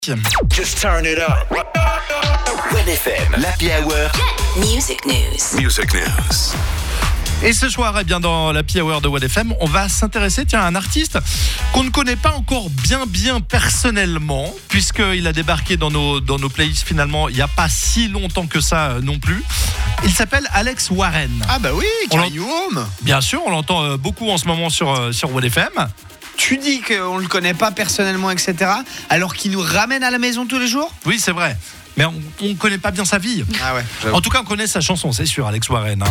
Just turn it up. Web FM, l'Happy Hour. Music News. Et ce soir, dans l'Happy Hour de Web FM, on va s'intéresser à un artiste qu'on ne connaît pas encore bien personnellement, puisqu'il a débarqué dans nos playlists finalement il n'y a pas si longtemps que ça non plus. Il s'appelle Alex Warren. Ah bah oui, Carry You Home. Bien sûr, on l'entend beaucoup en ce moment sur Web FM. Tu dis qu'on ne le connaît pas personnellement, etc., alors qu'il nous ramène à la maison tous les jours? Oui, c'est vrai. Mais on ne connaît pas bien sa vie. Ah ouais. En tout cas, on connaît sa chanson, c'est sûr, Alex Warren.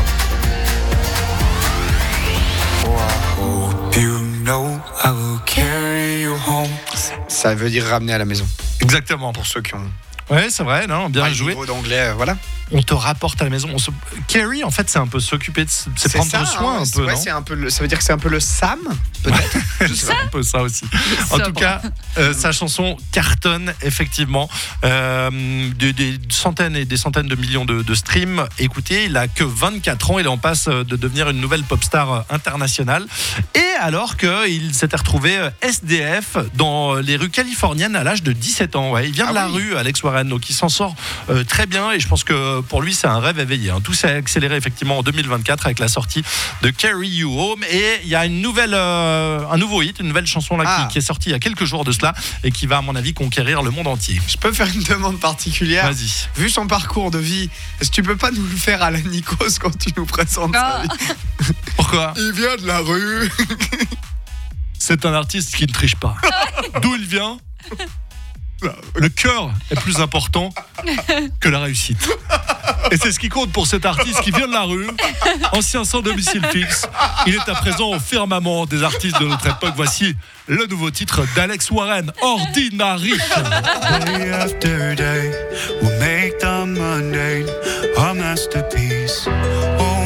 Ça veut dire ramener à la maison. Exactement. Pour ceux qui ont Ouais, c'est vrai, non, bien pas le joué. niveau d'anglais, voilà. On te rapporte à la maison. Carry, en fait, c'est un peu s'occuper de c'est prendre soin un peu, ouais, non? c'est un peu ça veut dire que c'est un peu le Sam, peut-être. C'est un peu ça aussi. En tout cas, sa chanson cartonne effectivement. Des centaines et des centaines de millions de streams. Écoutez, il a que 24 ans, il en passe de devenir une nouvelle pop star internationale. Et alors qu'il s'était retrouvé SDF dans les rues californiennes à l'âge de 17 ans. Ouais, il vient de la rue, Alex Warren, donc il s'en sort très bien. Et je pense que pour lui, c'est un rêve éveillé. Tout s'est accéléré effectivement en 2024 avec la sortie de Carry You Home. Et il y a un nouveau hit, une nouvelle chanson là qui est sortie il y a quelques jours de cela et qui va, à mon avis, conquérir le monde entier. Je peux faire une demande particulière? Vas-y. Vu son parcours de vie, est-ce que tu peux pas nous le faire à la Nikos quand tu nous présentes sa vie? Pourquoi? Il vient de la rue. C'est un artiste qui ne triche pas. D'où il vient? Le cœur est plus important que la réussite. Et c'est ce qui compte pour cet artiste qui vient de la rue, ancien sans domicile fixe. Il est à présent au firmament des artistes de notre époque. Voici le nouveau titre d'Alex Warren, Ordinary. Day after day, we'll make the mundane a masterpiece. Oh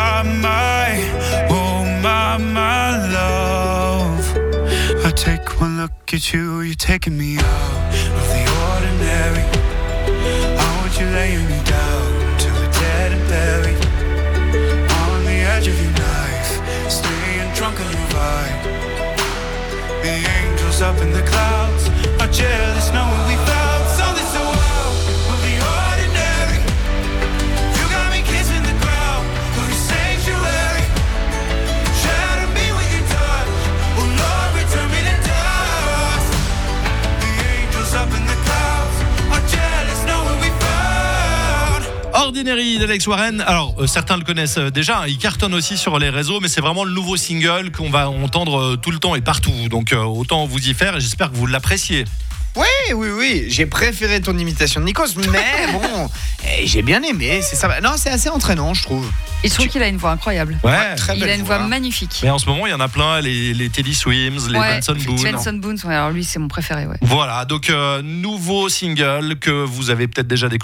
my love. I take one look at you, you're taking me out of the ordinary. I want you laying me down till we're dead and buried. On the edge of your knife, staying drunk on your vibe. The angels up in the clouds are jealous knowing we found something so wild of the ordinary. You got me kissing the ground of your sanctuary. Shatter me with your touch, oh Lord, return me to dust. The angels up in the clouds are jealous knowing we found. Ordinary d'Alex Warren. Alors, certains le connaissent déjà, il cartonne aussi sur les réseaux, mais c'est vraiment le nouveau single qu'on va entendre tout le temps et partout. Donc, autant vous y faire et j'espère que vous l'appréciez. Oui, j'ai préféré ton imitation de Nikos, mais bon, j'ai bien aimé, c'est ça. Non, c'est assez entraînant, je trouve. Et je trouve qu'il a une voix incroyable. Ouais, très Il belle a une voix magnifique. mais en ce moment, il y en a plein, les Teddy Swims, les Benson Boone. Benson Boone, alors lui, c'est mon préféré. Ouais. Voilà, donc nouveau single que vous avez peut-être déjà découvert.